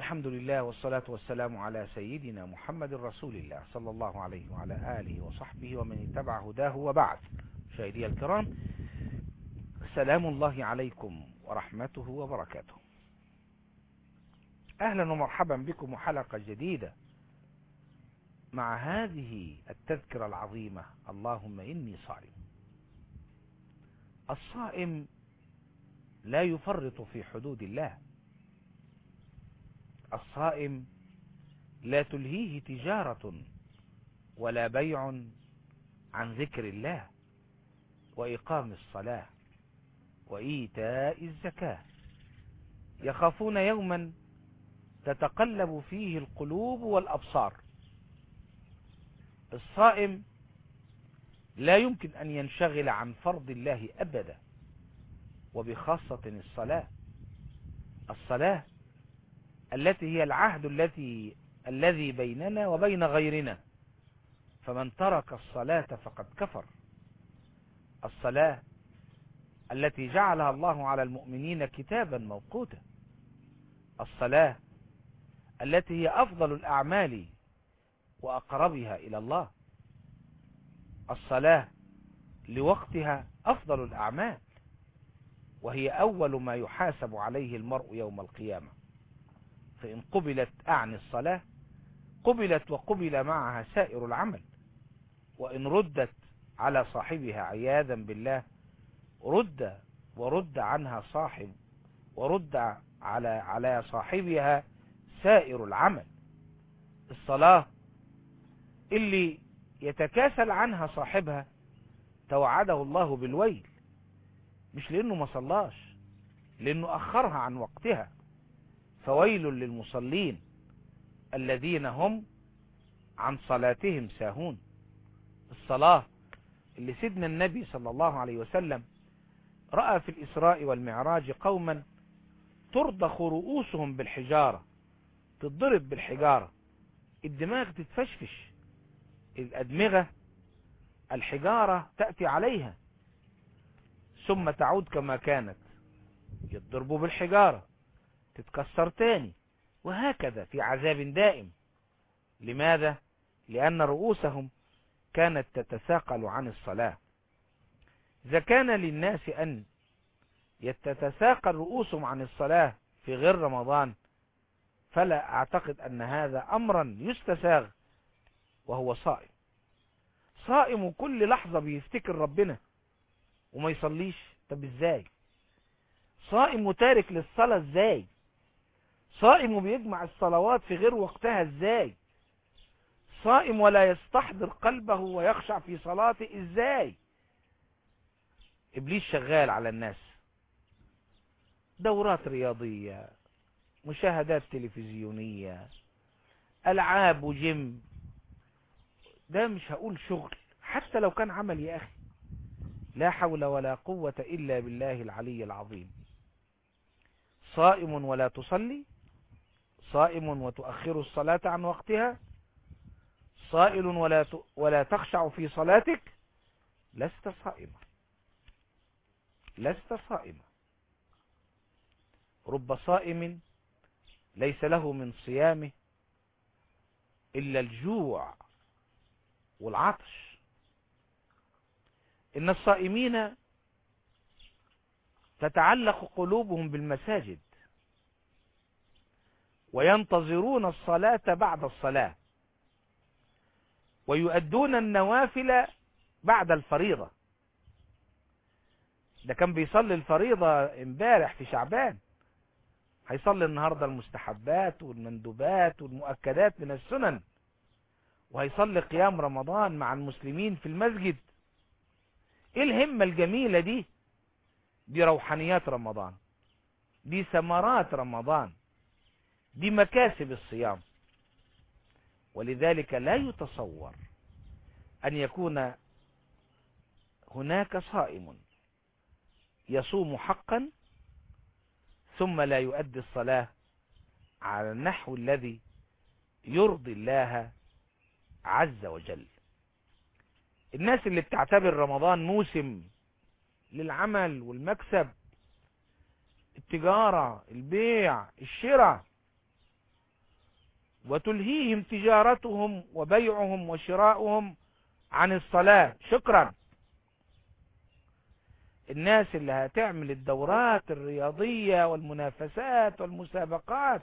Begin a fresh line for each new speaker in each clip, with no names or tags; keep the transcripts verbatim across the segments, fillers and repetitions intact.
الحمد لله والصلاة والسلام على سيدنا محمد رسول الله صلى الله عليه وعلى آله وصحبه ومن اتبع هداه وبعد. مشاهدي الكرام، سلام الله عليكم ورحمته وبركاته. أهلا ومرحبا بكم وحلقة جديدة مع هذه التذكرة العظيمة، اللهم إني صائم. الصائم لا يفرط في حدود الله، الصائم لا تلهيه تجارة ولا بيع عن ذكر الله وإقام الصلاة وإيتاء الزكاة، يخافون يوما تتقلب فيه القلوب والأبصار. الصائم لا يمكن أن ينشغل عن فرض الله أبدا، وبخاصة الصلاة الصلاة التي هي العهد التي الذي بيننا وبين غيرنا، فمن ترك الصلاة فقد كفر. الصلاة التي جعلها الله على المؤمنين كتابا موقوتا، الصلاة التي هي أفضل الأعمال وأقربها إلى الله، الصلاة لوقتها أفضل الأعمال، وهي أول ما يحاسب عليه المرء يوم القيامة. فإن قبلت أعني الصلاة قبلت وقبل معها سائر العمل، وإن ردت على صاحبها عياذا بالله رد ورد عنها صاحب ورد على على صاحبها سائر العمل. الصلاة اللي يتكاسل عنها صاحبها توعده الله بالويل، مش لأنه ما صلاش، لأنه أخرها عن وقتها. فويل للمصلين الذين هم عن صلاتهم ساهون. الصلاة اللي سيدنا النبي صلى الله عليه وسلم رأى في الإسراء والمعراج قوما ترضخ رؤوسهم بالحجارة، تضرب بالحجارة، الدماغ تتفشفش، الأدمغة الحجارة تأتي عليها ثم تعود كما كانت، يضربوا بالحجارة تتكسر تاني، وهكذا في عذاب دائم. لماذا؟ لأن رؤوسهم كانت تتثاقل عن الصلاة. إذا كان للناس أن يتتثاقل رؤوسهم عن الصلاة في غير رمضان، فلا أعتقد أن هذا أمرا يستساغ وهو صائم. صائم كل لحظة بيفتكر ربنا وما يصليش، طب ازاي؟ صائم وتارك للصلاة ازاي؟ صائم وبيجمع الصلوات في غير وقتها ازاي؟ صائم ولا يستحضر قلبه ويخشع في صلاته ازاي؟ إبليس شغال على الناس، دورات رياضية، مشاهدات تلفزيونية، ألعاب وجيم. ده مش هقول شغل، حتى لو كان عمل يا أخي، لا حول ولا قوة إلا بالله العلي العظيم. صائم ولا تصلي، صائم وتؤخر الصلاة عن وقتها، صائل ولا ت... ولا تخشع في صلاتك، لست صائما، لست صائما. رب صائم ليس له من صيامه إلا الجوع والعطش. إن الصائمين تتعلق قلوبهم بالمساجد وينتظرون الصلاة بعد الصلاة، ويؤدون النوافل بعد الفريضة. ده كان بيصلي الفريضة امبارح في شعبان، هيصلي النهاردة المستحبات والمندوبات والمؤكدات من السنن، وهيصلي قيام رمضان مع المسلمين في المسجد. ايه الهمة الجميلة دي؟ دي روحانيات رمضان، دي ثمرات رمضان، دي مكاسب الصيام. ولذلك لا يتصور أن يكون هناك صائم يصوم حقا ثم لا يؤدي الصلاة على النحو الذي يرضي الله عز وجل. الناس اللي بتعتبر رمضان موسم للعمل والمكسب، التجارة، البيع، الشراء، وتلهيهم تجارتهم وبيعهم وشراؤهم عن الصلاة. شكرا. الناس اللي هتعمل الدورات الرياضية والمنافسات والمسابقات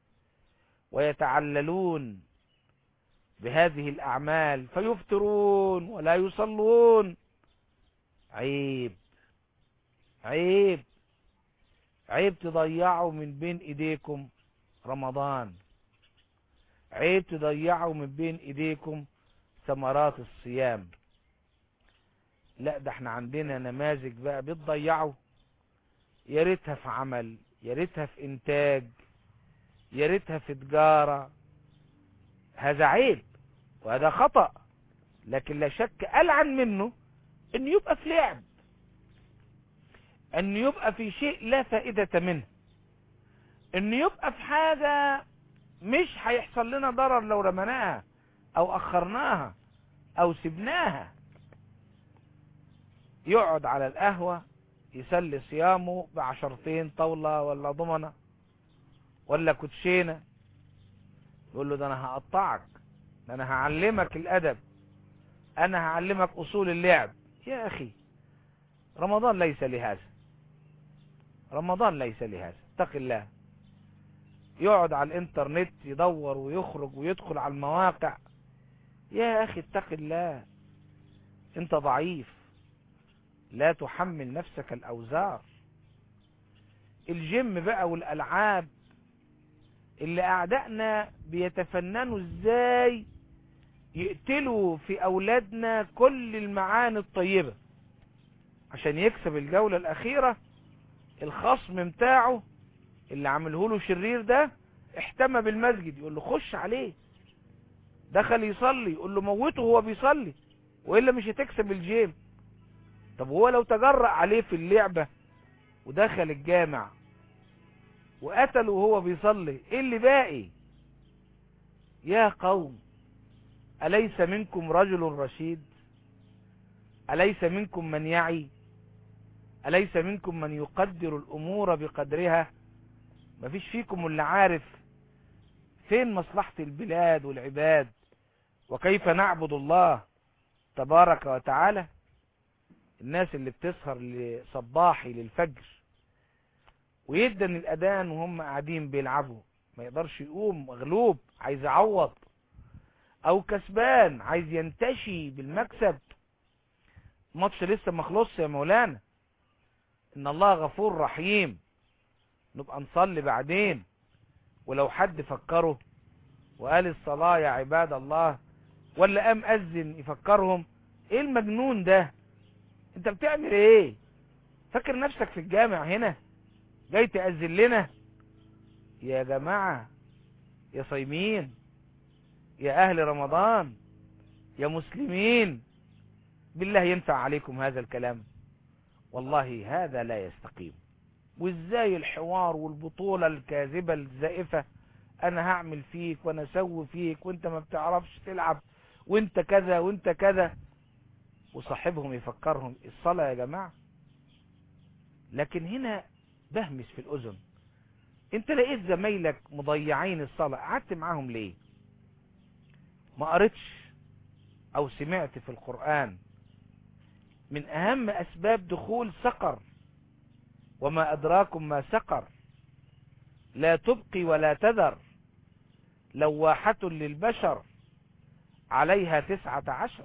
ويتعللون بهذه الأعمال فيفطرون ولا يصلون، عيب عيب عيب تضيعوا من بين ايديكم رمضان، عيب تضيعوا من بين ايديكم ثمرات الصيام. لا، ده احنا عندنا نماذج بقى بتضيعوا، يا ريتها في عمل، يا ريتها في انتاج، يا ريتها في تجارة. هذا عيب وهذا خطأ، لكن لا شك ألعن منه ان يبقى في لعب، ان يبقى في شيء لا فائدة منه، ان يبقى في حاجة مش هيحصل لنا ضرر لو رمناها او اخرناها او سبناها. يقعد على القهوة يسلي صيامه بعشرتين طاولة ولا ضمنة ولا كوتشينة، يقول له ده انا هقطعك، ده انا هعلمك الادب، انا هعلمك اصول اللعب. يا اخي رمضان ليس لهذا، رمضان ليس لهذا، اتق الله. يقعد على الانترنت يدور ويخرج ويدخل على المواقع. يا اخي اتق الله، انت ضعيف، لا تحمل نفسك الاوزار. الجيم بقى والالعاب اللي اعدائنا بيتفننوا ازاي يقتلوا في اولادنا كل المعاني الطيبة عشان يكسب الجولة الاخيرة. الخصم بتاعه اللي عمله له شرير ده احتمى بالمسجد، يقول له خش عليه. دخل يصلي، يقول له موته وهو بيصلي وإلا مش هتكسب الجيم. طب هو لو تجرأ عليه في اللعبة ودخل الجامع وقتله وهو بيصلي، ايه اللي باقي؟ يا قوم، أليس منكم رجل رشيد؟ أليس منكم من يعي؟ أليس منكم من يقدر الأمور بقدرها؟ مفيش فيكم اللي عارف فين مصلحة البلاد والعباد وكيف نعبد الله تبارك وتعالى؟ الناس اللي بتسهر لصباحي للفجر ويدن الأذان وهم قاعدين بيلعبوا، ما يقدرش يقوم، مغلوب عايز يعوض، او كسبان عايز ينتشي بالمكسب. الماتش لسه ما خلصش يا مولانا، ان الله غفور رحيم، نبقى نصلي بعدين. ولو حد فكره وقال الصلاة يا عباد الله ولا قام أذن يفكرهم، ايه المجنون ده؟ انت بتعمل ايه؟ فاكر نفسك في الجامع هنا جاي تأذن لنا؟ يا جماعة، يا صايمين، يا اهل رمضان، يا مسلمين، بالله ينفع عليكم هذا الكلام؟ والله هذا لا يستقيم. وازاي الحوار والبطولة الكاذبة الزائفة، انا هعمل فيك وانا اسوي فيك وانت ما بتعرفش تلعب وانت كذا وانت كذا، وصاحبهم يفكرهم الصلاة يا جماعة. لكن هنا بهمس في الاذن، انت لقيت زمايلك مضيعين الصلاة، قعدت معاهم ليه؟ ما قريتش او سمعت في القرآن من اهم اسباب دخول سقر، وما ادراكم ما سقر، لا تبقي ولا تذر، لواحة للبشر، عليها تسعة عشر.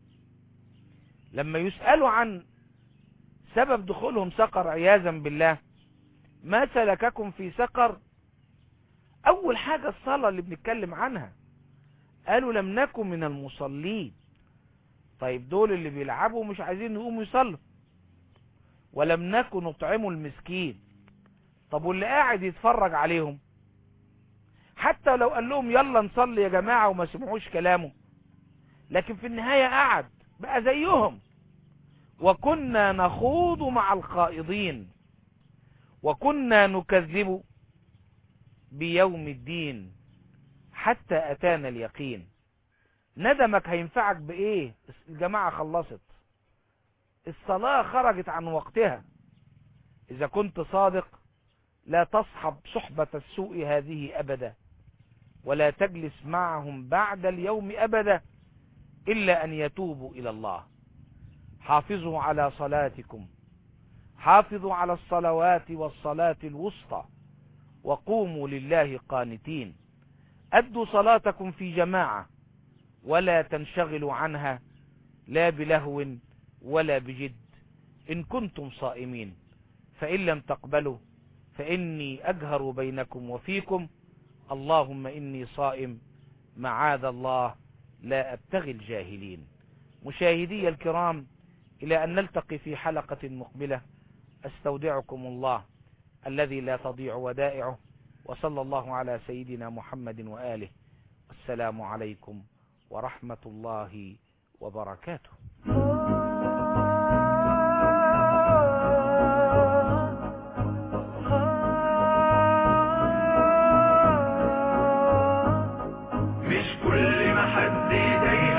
لما يسألوا عن سبب دخولهم سقر عياذا بالله، ما سلككم في سقر؟ اول حاجة الصلاة اللي بنتكلم عنها، قالوا لم نكن من المصلين. طيب دول اللي بيلعبوا مش عايزين يقوموا يصلوا. ولم نكن نطعموا المسكين. طب واللي قاعد يتفرج عليهم، حتى لو قال لهم يلا نصلي يا جماعة وما سمعوش كلامه، لكن في النهاية قعد بقى زيهم. وكنا نخوض مع الخائضين وكنا نكذب بيوم الدين حتى أتانا اليقين. ندمك هينفعك بإيه؟ الجماعة خلصت، الصلاة خرجت عن وقتها. إذا كنت صادق لا تصحب صحبة السوء هذه أبدا، ولا تجلس معهم بعد اليوم أبدا إلا أن يتوبوا إلى الله. حافظوا على صلاتكم، حافظوا على الصلوات والصلاة الوسطى، وقوموا لله قانتين. أدوا صلاتكم في جماعة ولا تنشغلوا عنها لا بلهو ولا بجد إن كنتم صائمين، فإن لم تقبلوا فإني أجهر بينكم وفيكم. اللهم إني صائم معاذ الله لا أبتغي الجاهلين. مشاهدي الكرام، إلى أن نلتقي في حلقة مقبلة، أستودعكم الله الذي لا تضيع ودائعه، وصلى الله على سيدنا محمد وآله. السلام عليكم ورحمة الله وبركاته.
مش كل ما حد يضايقك